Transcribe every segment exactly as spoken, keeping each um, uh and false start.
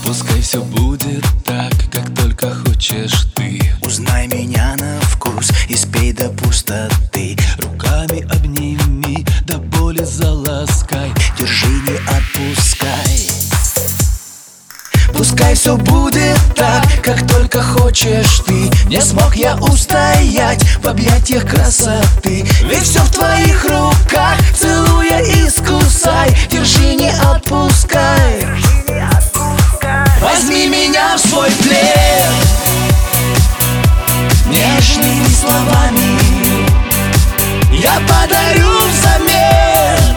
Пускай все будет так, как только хочешь ты. Узнай меня на вкус и спей до пустоты. Руками обними, до боли заласкай. Держи, не отпускай. Пускай все будет так, как только хочешь ты. Не смог я устоять в объятиях красоты. Ведь все в твоих руках, целуя искусай. Держи, не отпускай. Возьми меня в свой плен нежными словами. Я подарю взамен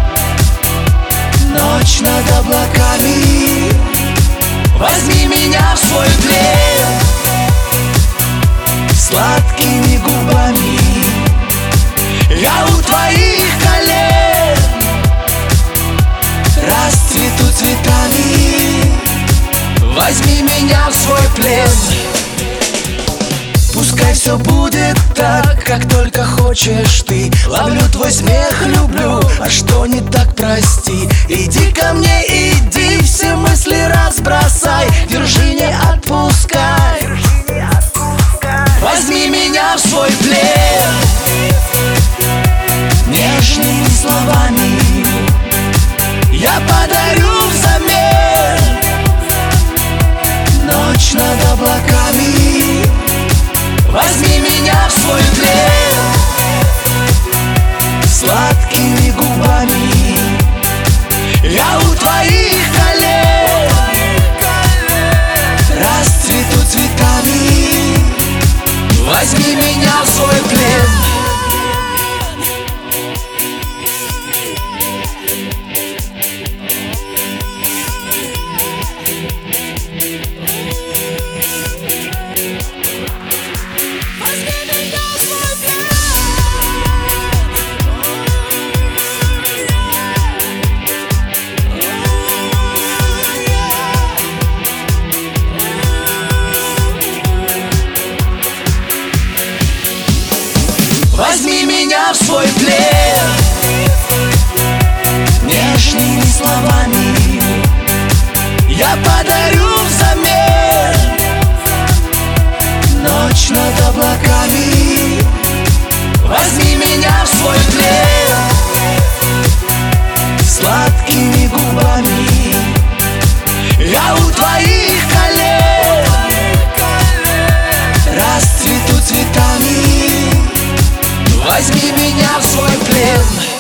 ночь над облаками. Возьми меня в свой плен сладкими губами. Я у твоих колен расцвету цветами. Возьми меня в свой плен. Пускай все будет так, как только хочешь ты. Ловлю твой смех, люблю, а что не так, прости. Иди ко мне, иди, все мысли разбросай. Держи, не отпускай. Возьми меня в свой плен нежными словами. Я подарю взамен ночь над облаками. Возьми меня в свой плен сладкими губами. Я у твоих колен расцвету цветами. Возьми меня в свой плен. Возьми меня в свой плен нежными словами. Я подарю взамен ночь над облаками. Возьми меня в свой плен сладкими губами. Я у твоих колен расцвету цветами. Возьми меня в свой плен.